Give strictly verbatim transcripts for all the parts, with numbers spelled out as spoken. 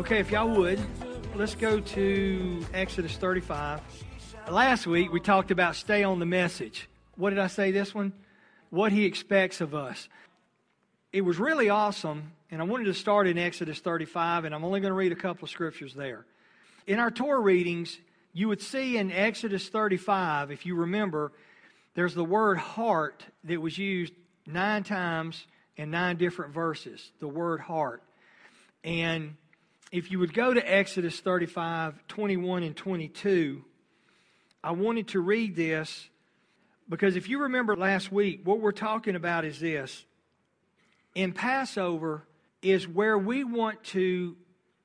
Okay, if y'all would, let's go to Exodus thirty-five. Last week we talked about stay on the message. What did I say this one? What he expects of us. It was really awesome, and I wanted to start in Exodus thirty-five, and I'm only going to read a couple of scriptures there. In our Torah readings, you would see in Exodus thirty-five, if you remember, there's the word heart that was used nine times in nine different verses, the word heart. And if you would go to Exodus thirty-five, twenty-one and twenty-two, I wanted to read this because if you remember last week, what we're talking about is this. In Passover is where we want to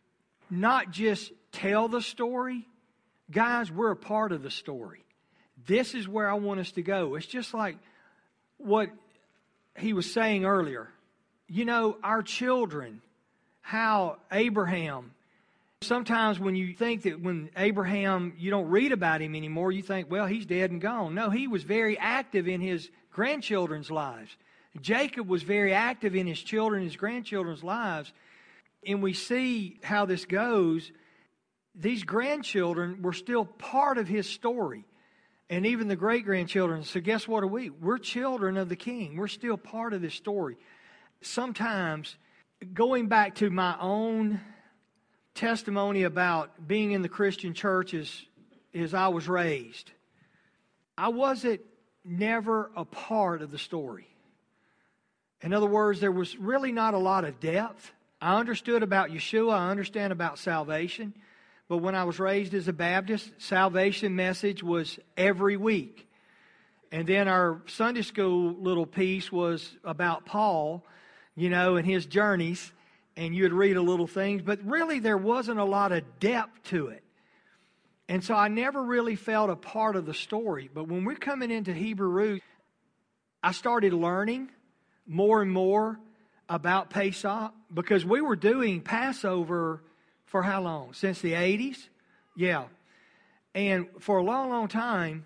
not just tell the story. Guys, we're a part of the story. This is where I want us to go. It's just like what he was saying earlier. You know, our children, how Abraham, sometimes when you think that when Abraham, you don't read about him anymore, you think, well, he's dead and gone. No, he was very active in his grandchildren's lives. Jacob was very active in his children, his grandchildren's lives. And we see how this goes. These grandchildren were still part of his story. And even the great-grandchildren. So guess what are we? We're children of the King. We're still part of this story. Sometimes, going back to my own testimony about being in the Christian church as, as I was raised, I wasn't never a part of the story. In other words, there was really not a lot of depth. I understood about Yeshua. I understand about salvation. But when I was raised as a Baptist, salvation message was every week. And then our Sunday school little piece was about Paul, you know, and his journeys. And you would read a little things. But really, there wasn't a lot of depth to it. And so I never really felt a part of the story. But when we're coming into Hebrew roots, I started learning more and more about Pesach, because we were doing Passover for how long? Since the eighties? Yeah. And for a long, long time,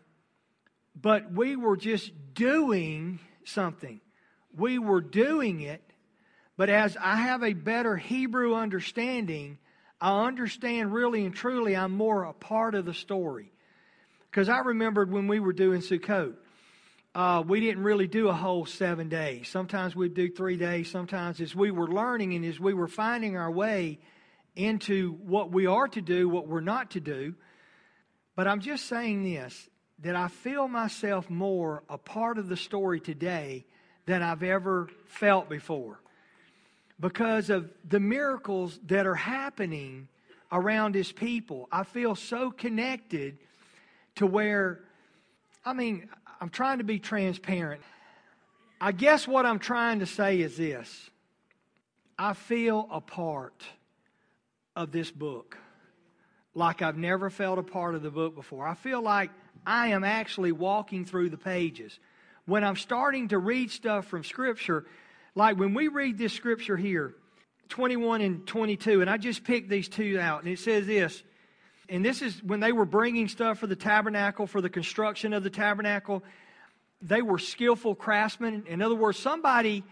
but we were just doing something. We were doing it, but as I have a better Hebrew understanding, I understand really and truly I'm more a part of the story. Because I remembered when we were doing Sukkot, Uh, we didn't really do a whole seven days. Sometimes we'd do three days. Sometimes as we were learning and as we were finding our way into what we are to do, what we're not to do. But I'm just saying this, that I feel myself more a part of the story today than I've ever felt before. Because of the miracles that are happening around His people. I feel so connected to where, I mean, I'm trying to be transparent. I guess what I'm trying to say is this. I feel a part of this book like I've never felt a part of the book before. I feel like I am actually walking through the pages. When I'm starting to read stuff from Scripture, like when we read this Scripture here, twenty-one and twenty-two, and I just picked these two out, and it says this. And this is when they were bringing stuff for the tabernacle, for the construction of the tabernacle. They were skillful craftsmen. In other words, somebody,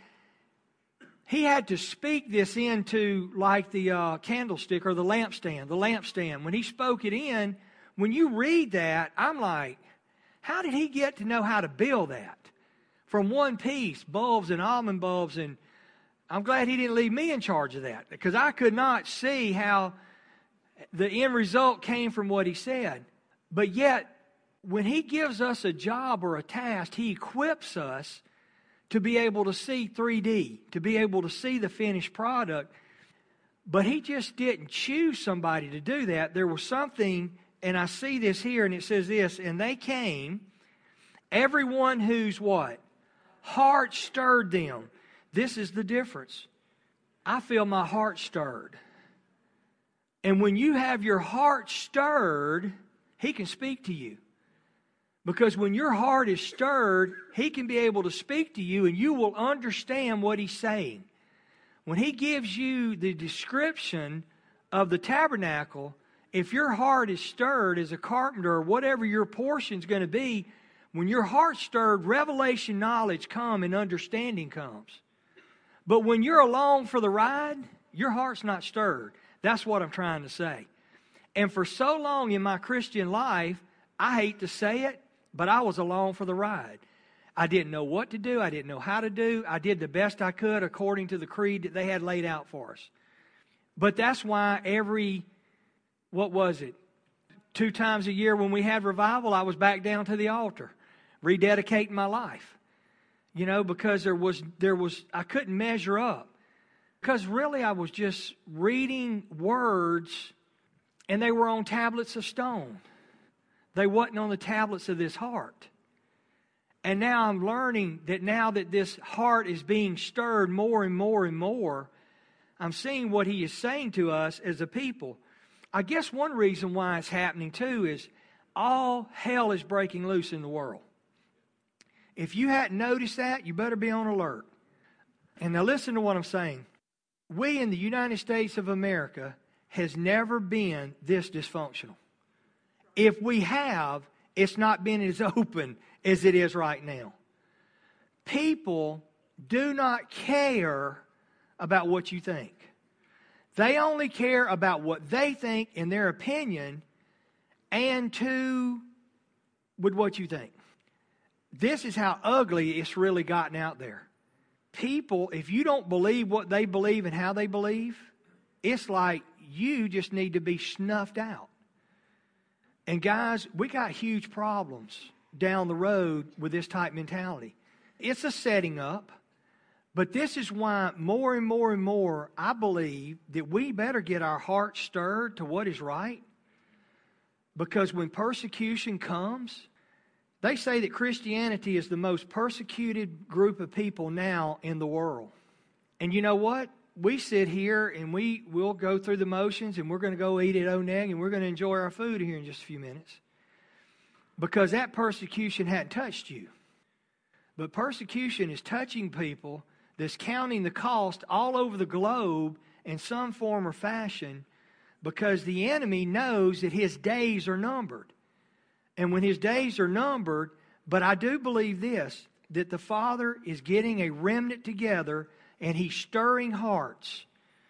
he had to speak this into like the uh, candlestick or the lampstand, the lampstand. When he spoke it in, when you read that, I'm like, how did he get to know how to build that? From one piece, bulbs and almond bulbs. And I'm glad he didn't leave me in charge of that, because I could not see how the end result came from what he said. But yet, when he gives us a job or a task, he equips us to be able to see three D, to be able to see the finished product. But he just didn't choose somebody to do that. There was something, and I see this here, and it says this, and they came, everyone whose what? Heart stirred them. This is the difference. I feel my heart stirred. And when you have your heart stirred, He can speak to you. Because when your heart is stirred, He can be able to speak to you and you will understand what He's saying. When He gives you the description of the tabernacle, if your heart is stirred as a carpenter or whatever your portion is going to be, when your heart's stirred, revelation knowledge comes and understanding comes. But when you're along for the ride, your heart's not stirred. That's what I'm trying to say. And for so long in my Christian life, I hate to say it, but I was along for the ride. I didn't know what to do. I didn't know how to do. I did the best I could according to the creed that they had laid out for us. But that's why every, what was it, two times a year when we had revival, I was back down to the altar, rededicating my life. You know, because there was, there was, I couldn't measure up. Because really I was just reading words, and they were on tablets of stone. They wasn't on the tablets of this heart. And now I'm learning that now that this heart is being stirred more and more and more, I'm seeing what He is saying to us as a people. I guess one reason why it's happening too is all hell is breaking loose in the world. If you hadn't noticed that, you better be on alert. And now listen to what I'm saying. We in the United States of America has never been this dysfunctional. If we have, it's not been as open as it is right now. People do not care about what you think. They only care about what they think in their opinion and to with what you think. This is how ugly it's really gotten out there. People, if you don't believe what they believe and how they believe, it's like you just need to be snuffed out. And guys, we got huge problems down the road with this type mentality. It's a setting up, but this is why more and more and more I believe that we better get our hearts stirred to what is right. Because when persecution comes, they say that Christianity is the most persecuted group of people now in the world. And you know what? We sit here and we will go through the motions and we're going to go eat at Oneg and we're going to enjoy our food here in just a few minutes. Because that persecution hadn't touched you. But persecution is touching people that's counting the cost all over the globe in some form or fashion because the enemy knows that his days are numbered. And when his days are numbered, but I do believe this, that the Father is getting a remnant together and He's stirring hearts.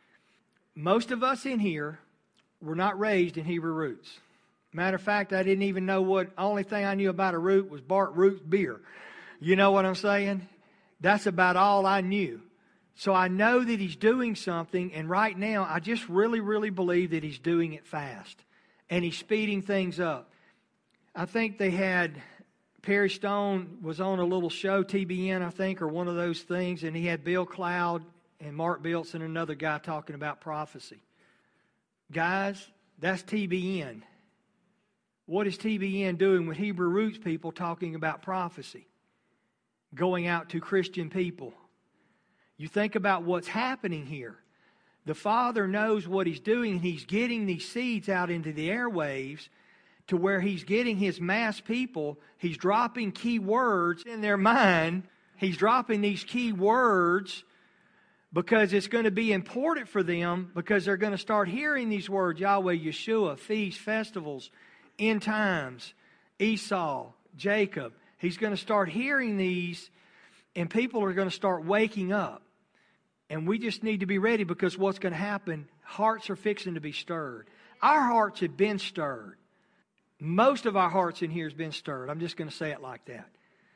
Most of us in here were not raised in Hebrew roots. Matter of fact, I didn't even know what, only thing I knew about a root was Bart Root's beer. You know what I'm saying? That's about all I knew. So I know that He's doing something, and right now I just really, really believe that He's doing it fast. And He's speeding things up. I think they had, Perry Stone was on a little show, T B N, I think, or one of those things, and he had Bill Cloud and Mark Biltz and another guy talking about prophecy. Guys, that's T B N. What is T B N doing with Hebrew roots people talking about prophecy? Going out to Christian people. You think about what's happening here. The Father knows what He's doing, and He's getting these seeds out into the airwaves to where He's getting His mass people. He's dropping key words in their mind. He's dropping these key words because it's going to be important for them because they're going to start hearing these words, Yahweh, Yeshua, feasts, festivals, end times, Esau, Jacob. He's going to start hearing these, and people are going to start waking up. And we just need to be ready because what's going to happen, hearts are fixing to be stirred. Our hearts have been stirred. Most of our hearts in here has been stirred. I'm just going to say it like that.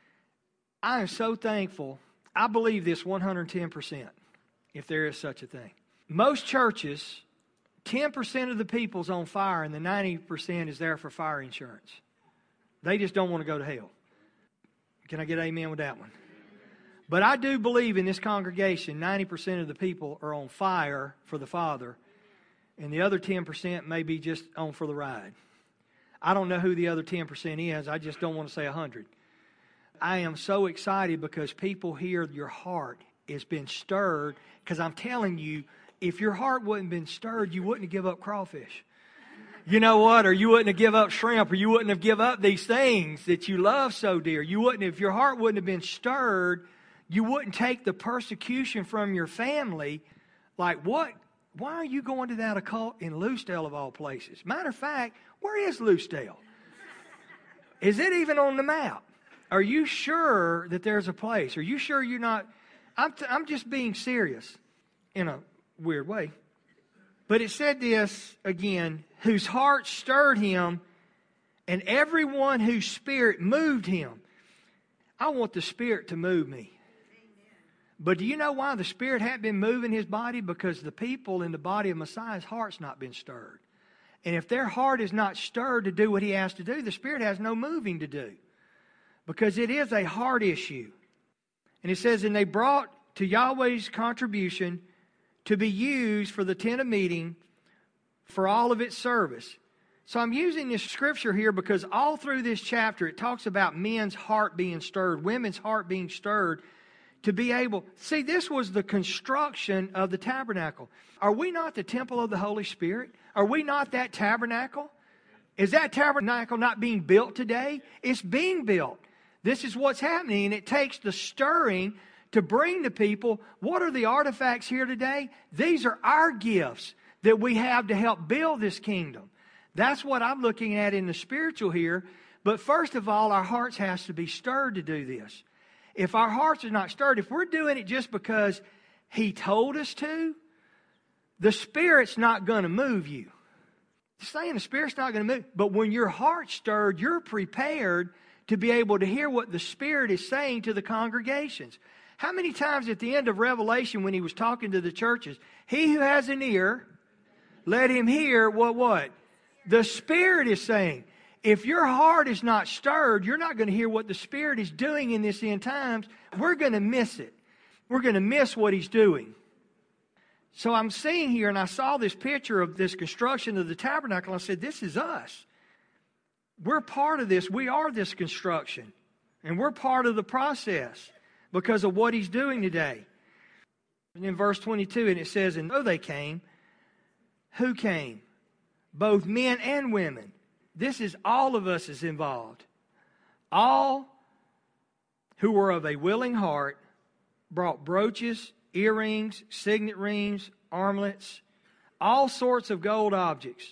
I am so thankful. I believe this one hundred ten percent, if there is such a thing. Most churches, ten percent of the people's on fire and the ninety percent is there for fire insurance. They just don't want to go to hell. Can I get amen with that one? But I do believe in this congregation, ninety percent of the people are on fire for the Father, and the other ten percent may be just on for the ride. I don't know who the other ten percent is. I just don't want to say one hundred. I am so excited because people hear your heart has been stirred. Because I'm telling you, if your heart wouldn't have been stirred, you wouldn't have given up crawfish. You know what? Or you wouldn't have given up shrimp. Or you wouldn't have given up these things that you love so dear. You wouldn't, if your heart wouldn't have been stirred, you wouldn't take the persecution from your family. Like, what? Why are you going to that occult in Lucedale of all places? Matter of fact, where is Lucedale? Is it even on the map? Are you sure that there's a place? Are you sure you're not? I'm, t- I'm just being serious in a weird way. But it said this again, whose heart stirred him, and everyone whose spirit moved him. I want the Spirit to move me. But do you know why the Spirit hadn't been moving his body? Because the people in the body of Messiah's heart's not been stirred. And if their heart is not stirred to do what he has to do, the Spirit has no moving to do. Because it is a heart issue. And it says, and they brought to Yahweh's contribution to be used for the tent of meeting for all of its service. So I'm using this scripture here because all through this chapter it talks about men's heart being stirred, women's heart being stirred to be able... See, this was the construction of the tabernacle. Are we not the temple of the Holy Spirit? Are we not that tabernacle? Is that tabernacle not being built today? It's being built. This is what's happening, and it takes the stirring to bring the people. What are the artifacts here today? These are our gifts that we have to help build this kingdom. That's what I'm looking at in the spiritual here. But first of all, our hearts has to be stirred to do this. If our hearts are not stirred, if we're doing it just because he told us to, the Spirit's not going to move you. Just saying the Spirit's not going to move. But when your heart's stirred, you're prepared to be able to hear what the Spirit is saying to the congregations. How many times at the end of Revelation when he was talking to the churches, he who has an ear, let him hear what what? The Spirit is saying. If your heart is not stirred, you're not going to hear what the Spirit is doing in this end times. We're going to miss it. We're going to miss what he's doing. So I'm seeing here, and I saw this picture of this construction of the tabernacle. I said, this is us. We're part of this. We are this construction. And we're part of the process because of what he's doing today. And in verse twenty-two, and it says, and though they came, who came? Both men and women. This is all of us is involved. All who were of a willing heart brought brooches, earrings, signet rings, armlets, all sorts of gold objects.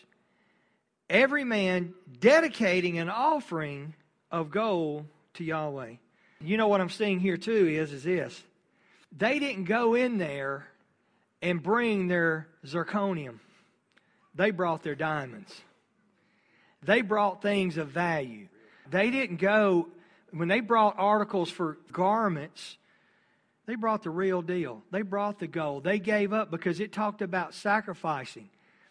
Every man dedicating an offering of gold to Yahweh. You know what I'm seeing here too is, is this. They didn't go in there and bring their zirconium. They brought their diamonds. They brought things of value. They didn't go, when they brought articles for garments, they brought the real deal. They brought the gold. They gave up because it talked about sacrificing.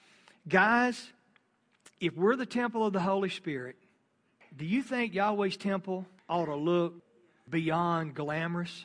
Guys, if we're the temple of the Holy Spirit, do you think Yahweh's temple ought to look beyond glamorous?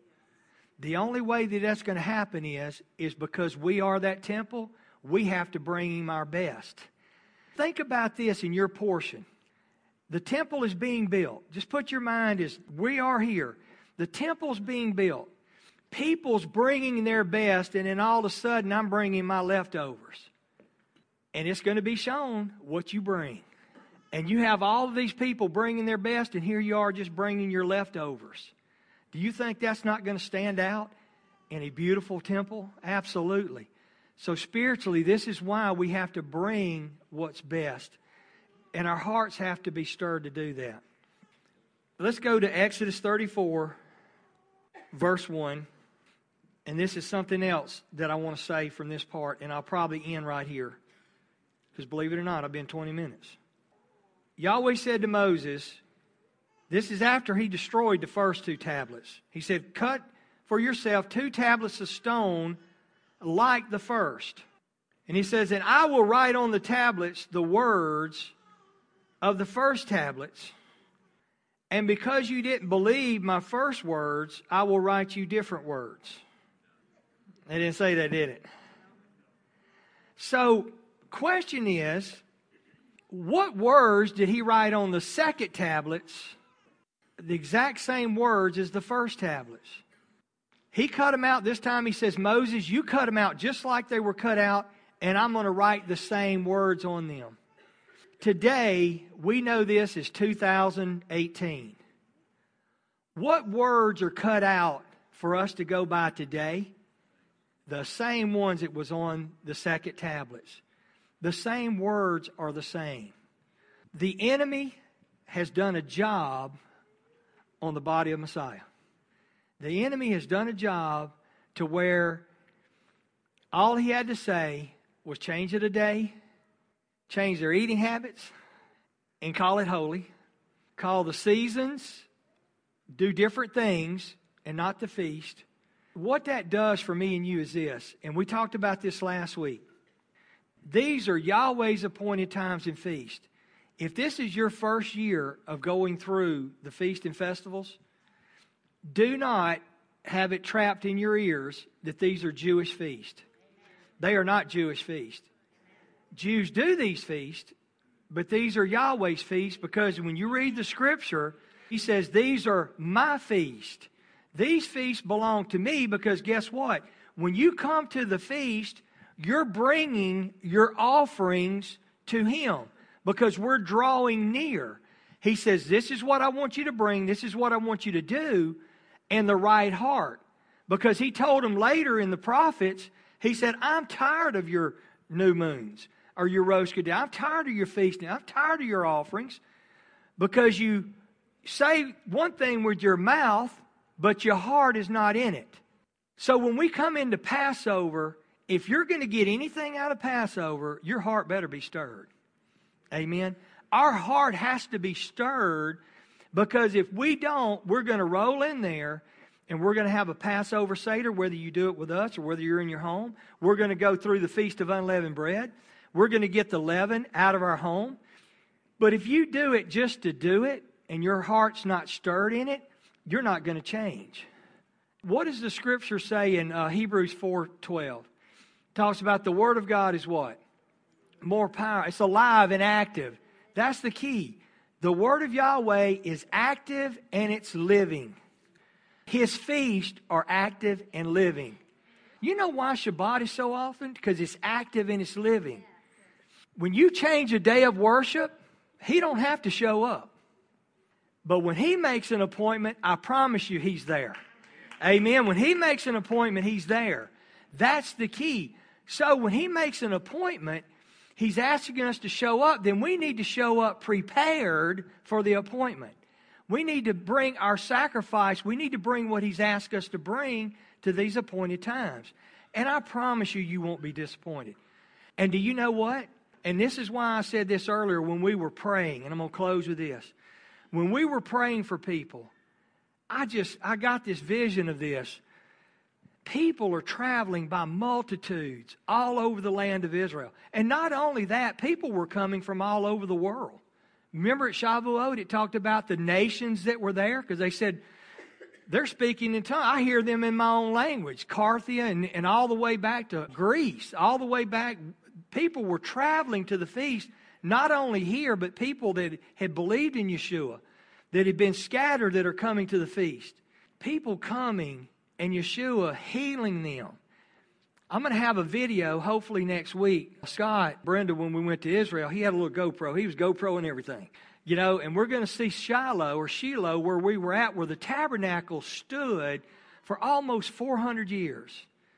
The only way that that's going to happen is, is because we are that temple, we have to bring him our best. Think about this in your portion. The temple is being built. Just put your mind as we are here. The temple's being built. People's bringing their best, and then all of a sudden I'm bringing my leftovers. And it's going to be shown what you bring. And you have all of these people bringing their best, and here you are just bringing your leftovers. Do you think that's not going to stand out in a beautiful temple? Absolutely. So spiritually, this is why we have to bring what's best. And our hearts have to be stirred to do that. Let's go to Exodus thirty-four, verse one. And this is something else that I want to say from this part, and I'll probably end right here. Because believe it or not, I've been twenty minutes. Yahweh said to Moses, this is after he destroyed the first two tablets. He said, cut for yourself two tablets of stone like the first. And he says, and I will write on the tablets the words of the first tablets. And because you didn't believe my first words, I will write you different words. They didn't say that, did it? So, question is, what words did he write on the second tablets? The exact same words as the first tablets. He cut them out. This time he says, Moses, you cut them out just like they were cut out, and I'm going to write the same words on them. Today, we know this is two thousand eighteen. What words are cut out for us to go by today? The same ones that was on the second tablets. The same words are the same. The enemy has done a job on the body of Messiah. The enemy has done a job to where all he had to say was change it a day, change their eating habits, and call it holy. Call the seasons, do different things, and not the feast. What that does for me and you is this, and we talked about this last week. These are Yahweh's appointed times and feast. If this is your first year of going through the feast and festivals, do not have it trapped in your ears that these are Jewish feasts. They are not Jewish feasts. Jews do these feasts, but these are Yahweh's feasts because when you read the Scripture, He says, these are my feasts. These feasts belong to me because guess what? When you come to the feast, you're bringing your offerings to Him because we're drawing near. He says, this is what I want you to bring. This is what I want you to do in the right heart. Because He told them later in the prophets, He said, I'm tired of your new moons or your Rosh Hashanah. I'm tired of your feasting. I'm tired of your offerings because you say one thing with your mouth, but your heart is not in it. So when we come into Passover, if you're going to get anything out of Passover, your heart better be stirred. Amen. Our heart has to be stirred because if we don't, we're going to roll in there and we're going to have a Passover Seder, whether you do it with us or whether you're in your home. We're going to go through the Feast of Unleavened Bread. We're going to get the leaven out of our home. But if you do it just to do it and your heart's not stirred in it, you're not going to change. What does the Scripture say in uh, Hebrews four twelve? It talks about the Word of God is what? More power. It's alive and active. That's the key. The Word of Yahweh is active and it's living. His feasts are active and living. You know why Shabbat is so often? Because it's active and it's living. When you change a day of worship, He don't have to show up. But when He makes an appointment, I promise you He's there. Amen. When He makes an appointment, He's there. That's the key. So when He makes an appointment, He's asking us to show up. Then we need to show up prepared for the appointment. We need to bring our sacrifice. We need to bring what He's asked us to bring to these appointed times. And I promise you, you won't be disappointed. And do you know what? And this is why I said this earlier when we were praying. And I'm going to close with this. When we were praying for people, I just, I got this vision of this. People are traveling by multitudes all over the land of Israel. And not only that, people were coming from all over the world. Remember at Shavuot, it talked about the nations that were there? Because they said, they're speaking in tongues. I hear them in my own language. Carthia and, and all the way back to Greece. All the way back. People were traveling to the feast. Not only here, but people that had believed in Yeshua. That had been scattered that are coming to the feast. People coming and Yeshua healing them. I'm going to have a video hopefully next week. Scott, Brenda, when we went to Israel, he had a little GoPro. He was GoPro and everything. You know, and we're going to see Shiloh or Shiloh where we were at, where the tabernacle stood for almost four hundred years.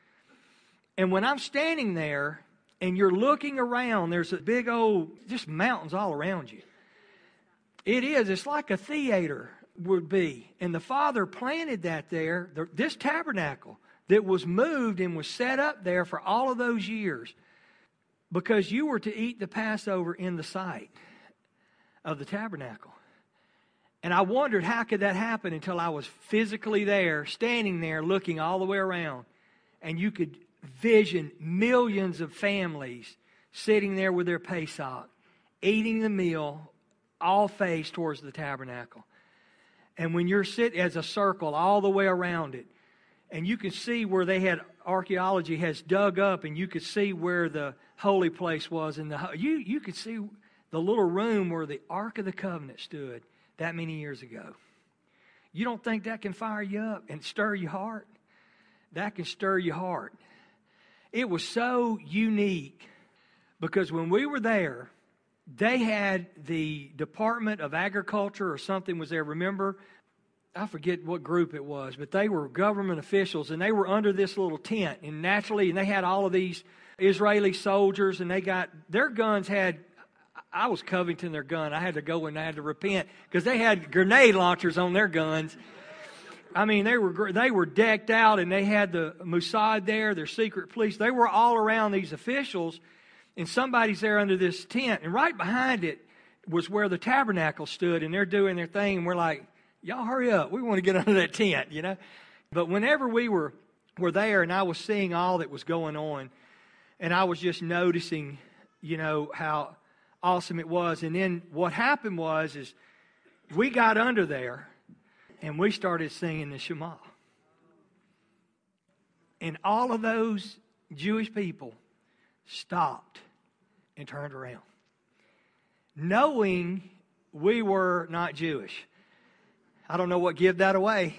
And when I'm standing there and you're looking around, there's a big old, just mountains all around you. It is. It's like a theater would be. And the Father planted that there, this tabernacle that was moved and was set up there for all of those years because you were to eat the Passover in the sight of the tabernacle. And I wondered how could that happen until I was physically there, standing there, looking all the way around. And you could vision millions of families sitting there with their Pesach, eating the meal, all faced towards the tabernacle. And when you're sitting as a circle all the way around it, and you can see where they had, archaeology has dug up, and you could see where the holy place was. And the you you could see the little room where the Ark of the Covenant stood that many years ago. You don't think that can fire you up and stir your heart? That can stir your heart. It was so unique because when we were there, they had the Department of Agriculture or something was there. Remember? I forget what group it was, but they were government officials, and they were under this little tent. And naturally, and they had all of these Israeli soldiers, and they got, their guns had, I was coveting their gun. I had to go and I had to repent because they had grenade launchers on their guns. I mean, they were they were decked out, and they had the Mossad there, their secret police. They were all around these officials, And somebody's there under this tent, and right behind it was where the tabernacle stood, and they're doing their thing, and we're like, y'all hurry up. We want to get under that tent, you know. But whenever we were, were there, and I was seeing all that was going on, and I was just noticing, you know, how awesome it was. And then what happened was is we got under there, and we started singing the Shema. And all of those Jewish people stopped and turned around, knowing we were not Jewish. I don't know what give that away.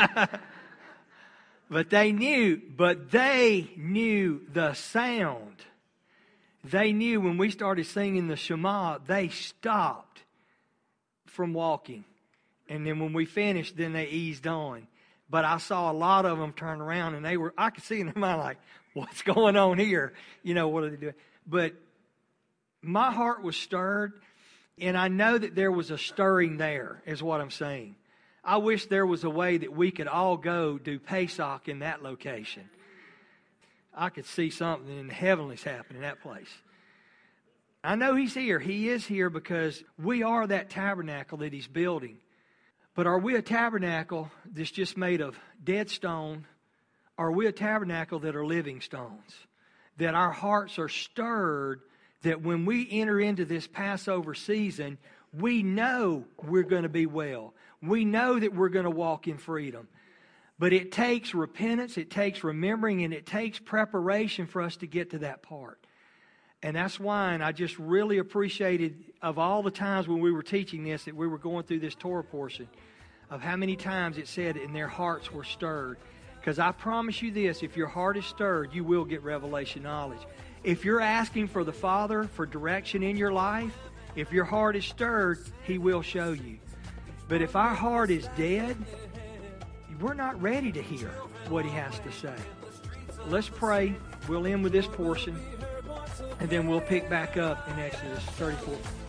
But they knew, but they knew the sound. They knew when we started singing the Shema, they stopped from walking. And then when we finished, then they eased on. But I saw a lot of them turn around, and they were, I could see in their mind like, what's going on here? You know, what are they doing? But my heart was stirred, and I know that there was a stirring there, is what I'm saying. I wish there was a way that we could all go do Pesach in that location. I could see something in the heavenlies happen in that place. I know He's here. He is here because we are that tabernacle that He's building. But are we a tabernacle that's just made of dead stone? Or are we a tabernacle that are living stones? That our hearts are stirred, that when we enter into this Passover season, we know we're going to be well. We know that we're going to walk in freedom. But it takes repentance, it takes remembering, and it takes preparation for us to get to that part. And that's why and I just really appreciated of all the times when we were teaching this, that we were going through this Torah portion, of how many times it said and their hearts were stirred. Because I promise you this, if your heart is stirred, you will get revelation knowledge. If you're asking for the Father for direction in your life, if your heart is stirred, He will show you. But if our heart is dead, we're not ready to hear what He has to say. Let's pray. We'll end with this portion, and then we'll pick back up in Exodus thirty-four.